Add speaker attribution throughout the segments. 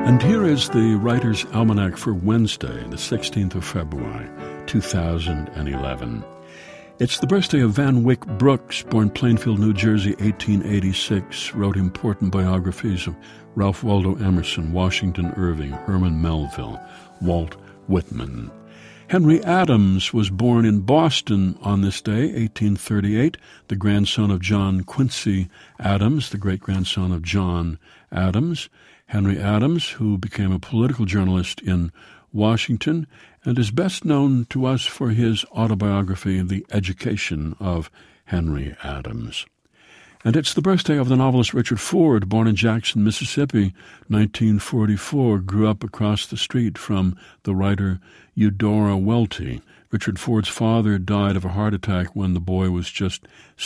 Speaker 1: And here is the Writer's Almanac for Wednesday, the 16th of February, 2011. It's the birthday of Van Wyck Brooks, born Plainfield, New Jersey, 1886, wrote important biographies of Ralph Waldo Emerson, Washington Irving, Herman Melville, Walt Whitman. Henry Adams was born in Boston on this day, 1838, the grandson of John Quincy Adams, the great-grandson of John Adams. Henry Adams, who became a political journalist in Washington and is best known to us for his autobiography, The Education of Henry Adams. And it's the birthday of the novelist Richard Ford, born in Jackson, Mississippi, 1944, grew up across the street from the writer Eudora Welty. Richard Ford's father died of a heart attack when the boy was just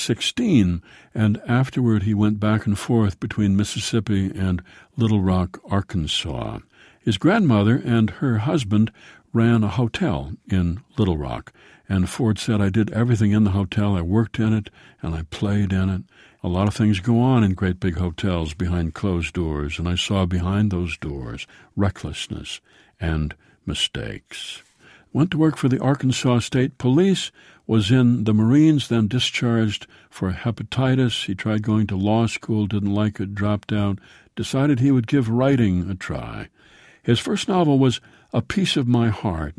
Speaker 1: 16, and afterward he went back and forth between Mississippi and Little Rock, Arkansas. His grandmother and her husband ran a hotel in Little Rock, and Ford said, "I did everything in the hotel. I worked in it, and I played in it. A lot of things go on in great big hotels behind closed doors, and I saw behind those doors recklessness and mistakes." Went to work for the Arkansas State Police, was in the Marines, then discharged for hepatitis. He tried going to law school, didn't like it, dropped out, decided he would give writing a try. His first novel was A Piece of My Heart,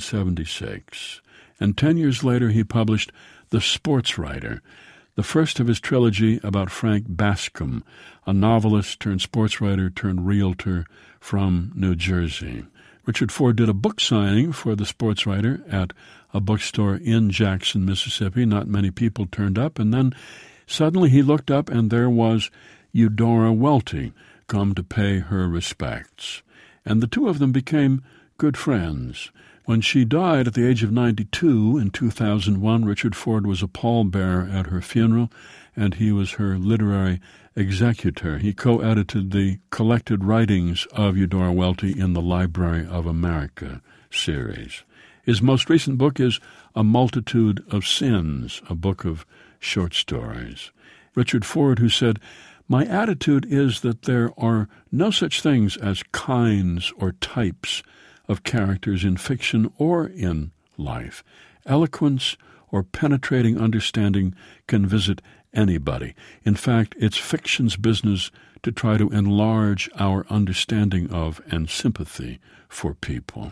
Speaker 1: 1976, and 10 years later he published The Sports Writer, the first of his trilogy about Frank Bascom, a novelist turned sports writer turned realtor from New Jersey. Richard Ford did a book signing for The Sports Writer at a bookstore in Jackson, Mississippi. Not many people turned up, and then suddenly he looked up and there was Eudora Welty come to pay her respects. And the two of them became good friends. When she died at the age of 92 in 2001, Richard Ford was a pallbearer at her funeral, and he was her literary executor. He co-edited the collected writings of Eudora Welty in the Library of America series. His most recent book is A Multitude of Sins, a book of short stories. Richard Ford, who said, "My attitude is that there are no such things as kinds or types of characters in fiction or in life. Eloquence or penetrating understanding can visit anybody. In fact, it's fiction's business to try to enlarge our understanding of and sympathy for people."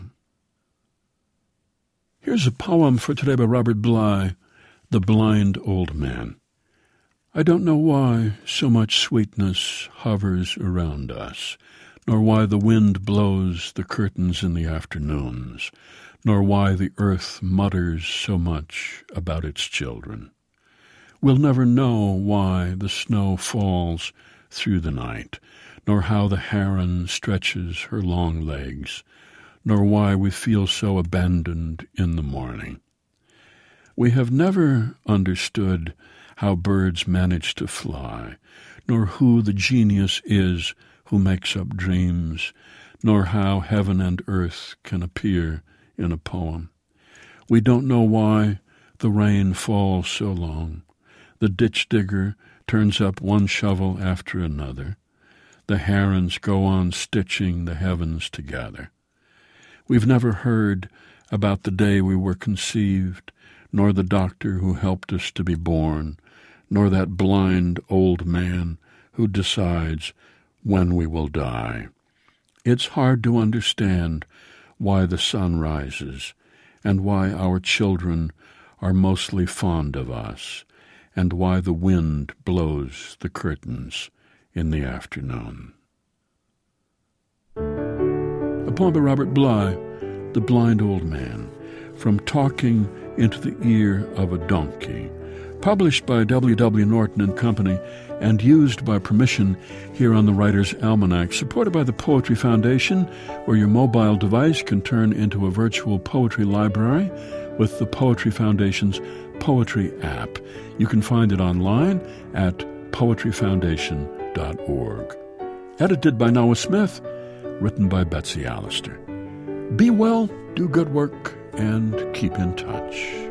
Speaker 1: Here's a poem for today by Robert Bly, The Blind Old Man. I don't know why so much sweetness hovers around us, nor why the wind blows the curtains in the afternoons, nor why the earth mutters so much about its children. We'll never know why the snow falls through the night, nor how the heron stretches her long legs, nor why we feel so abandoned in the morning. We have never understood how birds manage to fly, nor who the genius is who makes up dreams, nor how heaven and earth can appear in a poem. We don't know why the rain falls so long. The ditch digger turns up one shovel after another. The herons go on stitching the heavens together. We've never heard about the day we were conceived, nor the doctor who helped us to be born, nor that blind old man who decides when we will die. It's hard to understand why the sun rises and why our children are mostly fond of us, and why the wind blows the curtains in the afternoon. A poem by Robert Bly, The Blind Old Man, From Talking into the Ear of a Donkey, published by W.W. Norton and Company and used by permission here on the Writer's Almanac, supported by the Poetry Foundation, where your mobile device can turn into a virtual poetry library with the Poetry Foundation's Poetry app. You can find it online at poetryfoundation.org. Edited by Noah Smith, written by Betsy Allister. Be well, do good work, and keep in touch.